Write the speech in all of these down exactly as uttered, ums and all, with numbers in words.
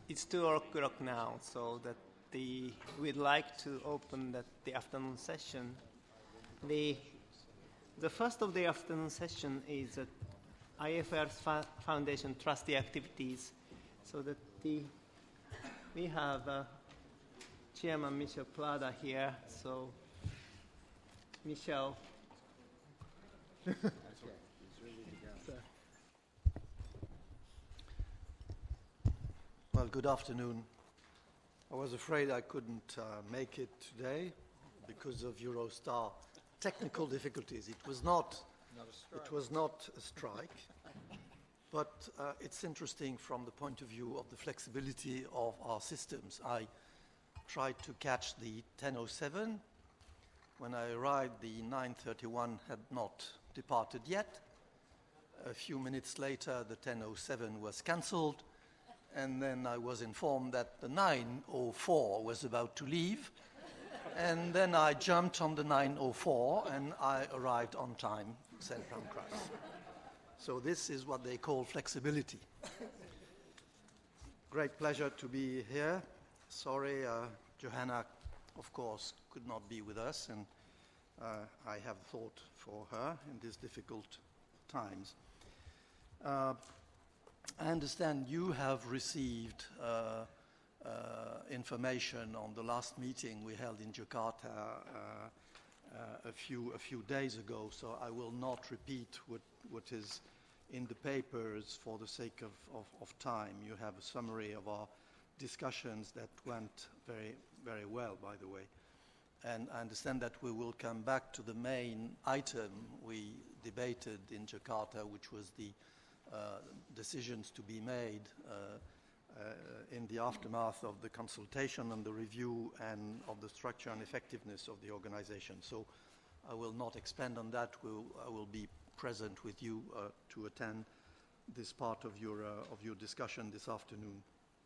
it's two o'clock now, so that the we'd like to open that the afternoon session. The the first of the afternoon session is uh, I F R S Foundation trustee activities, so that the we have uh, Chairman Michel Prada here. So, Michel. Well, good afternoon. I was afraid I couldn't uh, make it today because of Eurostar technical difficulties. It was not, not it was not a strike, but uh, it's interesting from the point of view of the flexibility of our systems. I tried to catch the ten oh seven. When I arrived, the nine thirty-one had not departed yet. A few minutes later, the ten oh seven was cancelled. And then I was informed that the nine oh four was about to leave. And then I jumped on the nine oh four and I arrived on time, Saint Pancras. So this is what they call flexibility. Great pleasure to be here. Sorry, uh, Johanna, of course, could not be with us, and uh, I have thought for her in these difficult times. Uh, I understand you have received uh, uh, information on the last meeting we held in Jakarta uh, uh, a few a few days ago, so I will not repeat what, what is in the papers for the sake of, of, of time. You have a summary of our discussions that went very, very well, by the way. And I understand that we will come back to the main item we debated in Jakarta, which was the Uh, decisions to be made uh, uh, in the aftermath of the consultation and the review and of the structure and effectiveness of the organization. So I will not expand on that. We'll, I will be present with you uh, to attend this part of your, uh, of your discussion this afternoon.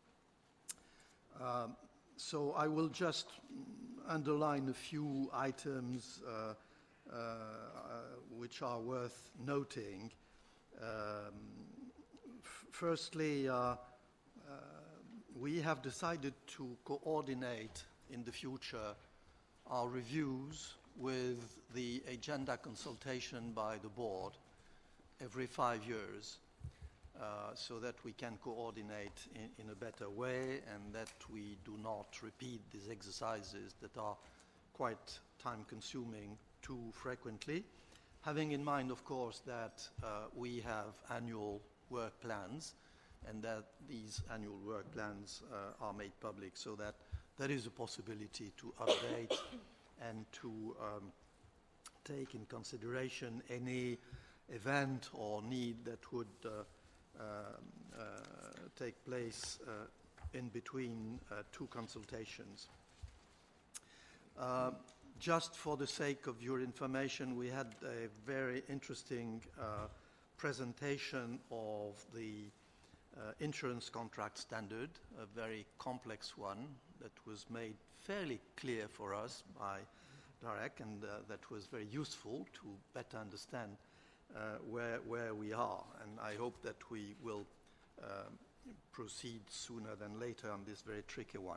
Um, so I will just underline a few items uh, uh, uh, which are worth noting. Um, f- firstly, uh, uh, we have decided to coordinate in the future our reviews with the agenda consultation by the board every five years uh, so that we can coordinate in, in a better way and that we do not repeat these exercises that are quite time-consuming too frequently. Having in mind, of course, that uh, we have annual work plans and that these annual work plans uh, are made public, so that there is a possibility to update and to um, take in consideration any event or need that would uh, uh, uh, take place uh, in between uh, two consultations. Uh, Just for the sake of your information, we had a very interesting uh, presentation of the uh, insurance contract standard, a very complex one that was made fairly clear for us by Darek, and uh, that was very useful to better understand uh, where, where we are. And I hope that we will uh, proceed sooner than later on this very tricky one.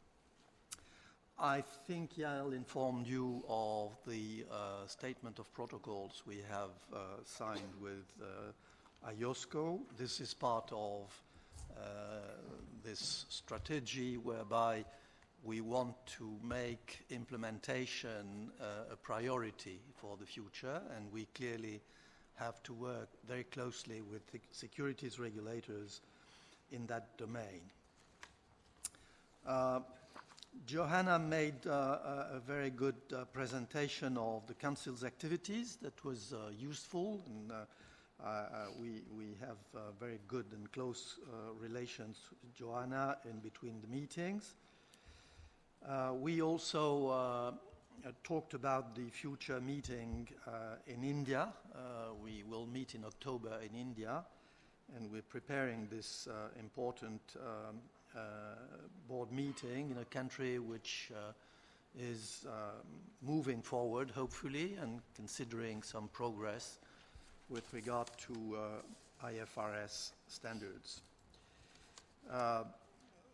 I think Yael informed you of the uh, statement of protocols we have uh, signed with uh, I O S C O. This is part of uh, this strategy whereby we want to make implementation uh, a priority for the future, and we clearly have to work very closely with the securities regulators in that domain. Uh, Johanna made uh, a very good uh, presentation of the Council's activities that was uh, useful, and uh, uh, we, we have uh, very good and close uh, relations with Johanna in between the meetings. Uh, we also uh, uh, talked about the future meeting uh, in India. Uh, we will meet in October in India, and we're preparing this uh, important um, Uh, board meeting in a country which uh, is uh, moving forward, hopefully, and considering some progress with regard to uh, I F R S standards. Uh,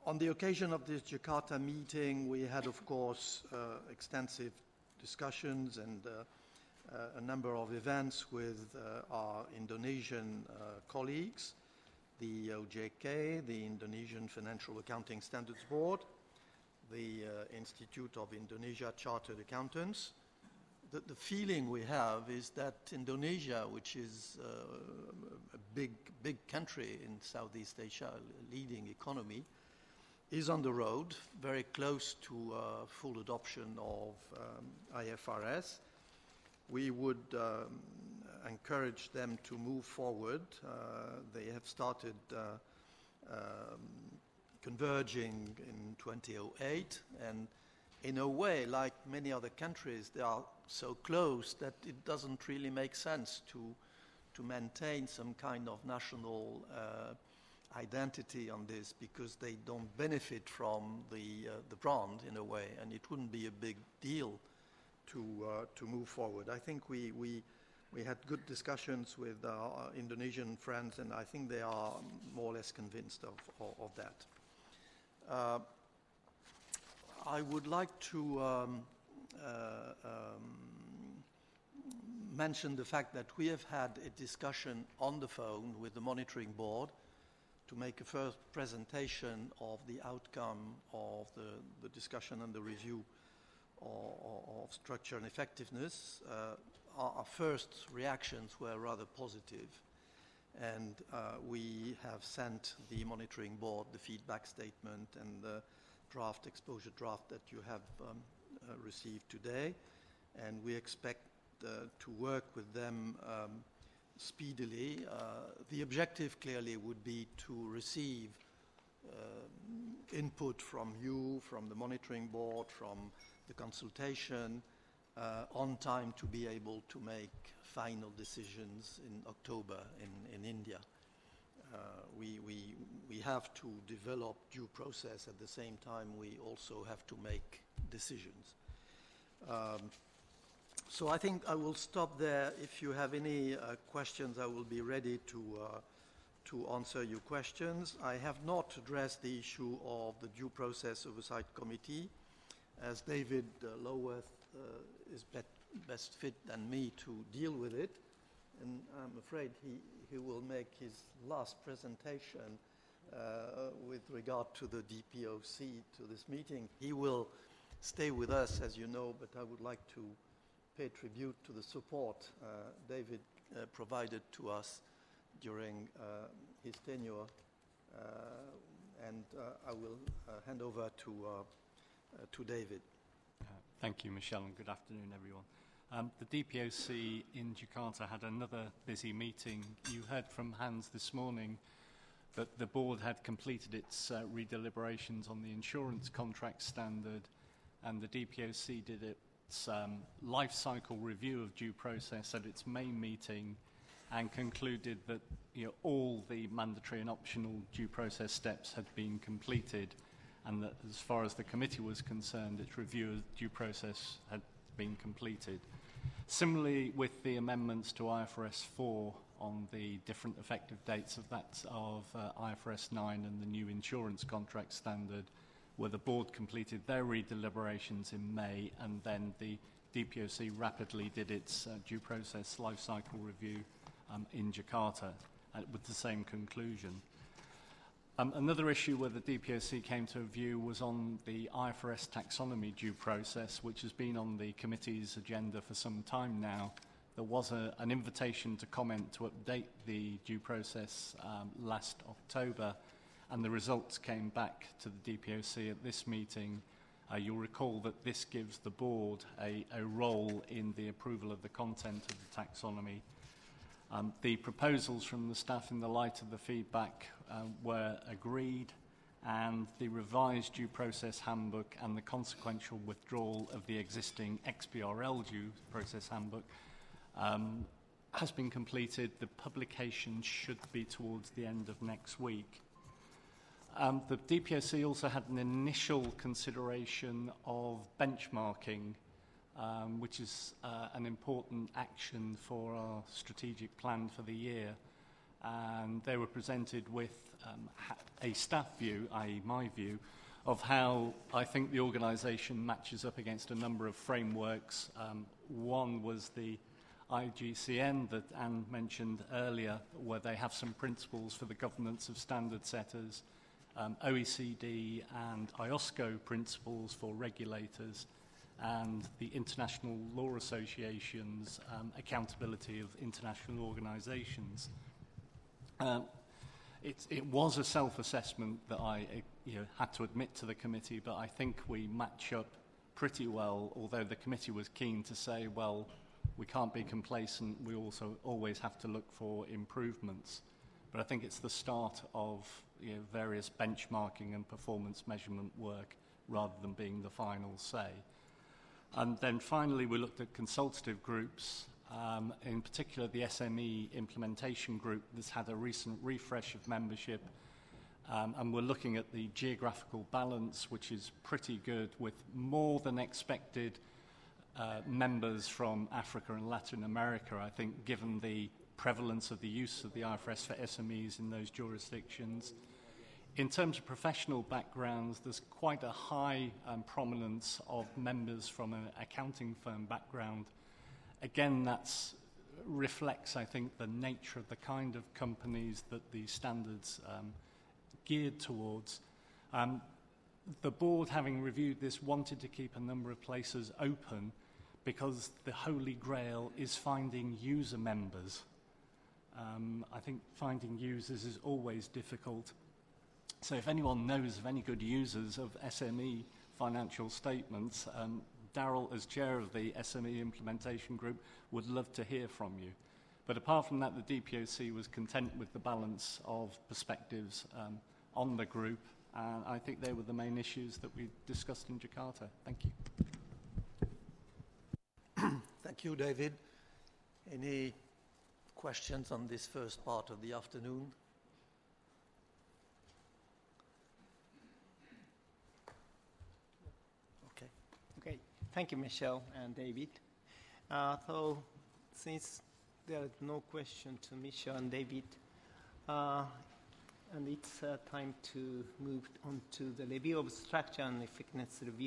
on the occasion of this Jakarta meeting, we had, of course, uh, extensive discussions and uh, uh, a number of events with uh, our Indonesian uh, colleagues, the O J K, the Indonesian Financial Accounting Standards Board, the uh, Institute of Indonesia Chartered Accountants. The, the feeling we have is that Indonesia, which is uh, a big, big country in Southeast Asia, a leading economy, is on the road, very close to uh, full adoption of um, I F R S. We would um, encourage them to move forward. Uh, they have started uh, um, converging in two thousand eight, and in a way, like many other countries, they are so close that it doesn't really make sense to, to maintain some kind of national uh, identity on this, because they don't benefit from the, uh, the brand in a way, and it wouldn't be a big deal to, uh, to move forward. I think we, we, we had good discussions with our Indonesian friends, and I think they are more or less convinced of, of, of that. Uh, I would like to um, uh, um, mention the fact that we have had a discussion on the phone with the monitoring board to make a first presentation of the outcome of the, the discussion and the review of, of structure and effectiveness. Uh, our, our first reactions were rather positive, and uh, we have sent the monitoring board the feedback statement and the draft, exposure draft that you have um, uh, received today, and we expect uh, to work with them um, speedily. Uh, the objective clearly would be to receive uh, input from you, from the monitoring board, from the consultation, uh, on time to be able to make final decisions in October in, in India. Uh, we, we, we have to develop due process. At the same time, we also have to make decisions. Um, so I think I will stop there. If you have any uh, questions, I will be ready to, uh, to answer your questions. I have not addressed the issue of the Due Process Oversight Committee, as David uh, Loworth uh, is bet best fit than me to deal with it. And I'm afraid he, he will make his last presentation uh, with regard to the D P O C to this meeting. He will stay with us, as you know, but I would like to pay tribute to the support uh, David uh, provided to us during uh, his tenure. Uh, and uh, I will uh, hand over to, uh, uh, to David. Uh, thank you, Michel, and good afternoon, everyone. Um, the D P O C in Jakarta had another busy meeting. You heard from Hans this morning that the board had completed its uh, redeliberations on the insurance contract standard, and the D P O C did its um, life cycle review of due process at its main meeting and concluded that you know, all the mandatory and optional due process steps had been completed, and that as far as the committee was concerned, its review of due process had been completed. Similarly, with the amendments to I F R S four on the different effective dates of that of uh, I F R S nine and the new insurance contract standard, where the board completed their redeliberations in May, and then the D P O C rapidly did its uh, due process life cycle review um, in Jakarta uh, with the same conclusion. Um, another issue where the D P O C came to a view was on the I F R S taxonomy due process, which has been on the committee's agenda for some time now. There was a, an invitation to comment to update the due process um, last October, and the results came back to the D P O C at this meeting. Uh, you'll recall that this gives the board a, a role in the approval of the content of the taxonomy. Um, the proposals from the staff in the light of the feedback uh, were agreed, and the revised due process handbook and the consequential withdrawal of the existing X B R L due process handbook um, has been completed. The publication should be towards the end of next week. Um, the D P O C also had an initial consideration of benchmarking, Um, which is uh, an important action for our strategic plan for the year. And they were presented with um, ha a staff view, that is my view, of how I think the organisation matches up against a number of frameworks. Um, one was the I G C N that Anne mentioned earlier, where they have some principles for the governance of standard setters, um, O E C D and I O S C O principles for regulators, and the International Law Association's um, accountability of international organisations. Um, it, it was a self-assessment that I uh, you know, had to admit to the committee, but I think we match up pretty well, although the committee was keen to say, well, we can't be complacent, we also always have to look for improvements. But I think it's the start of you know, various benchmarking and performance measurement work rather than being the final say. And then finally, we looked at consultative groups, um, in particular the S M E implementation group that's had a recent refresh of membership. Um, and we're looking at the geographical balance, which is pretty good, with more than expected uh, members from Africa and Latin America, I think, given the prevalence of the use of the I F R S for S M Es in those jurisdictions. In terms of professional backgrounds, there's quite a high um, prominence of members from an accounting firm background. Again, that reflects, I think, the nature of the kind of companies that the standards um, geared towards. Um, the board, having reviewed this, wanted to keep a number of places open because the holy grail is finding user members. Um, I think finding users is always difficult. So if anyone knows of any good users of S M E financial statements, um, Daryl, as chair of the S M E implementation group, would love to hear from you. But apart from that, the D P O C was content with the balance of perspectives um, on the group, and I think they were the main issues that we discussed in Jakarta. Thank you. Thank you, David. Any questions on this first part of the afternoon? Okay. Okay, thank you, Michelle and David. Uh, so, since there is no question to Michelle and David, uh, and it's uh, time to move on to the review of structure and effectiveness review.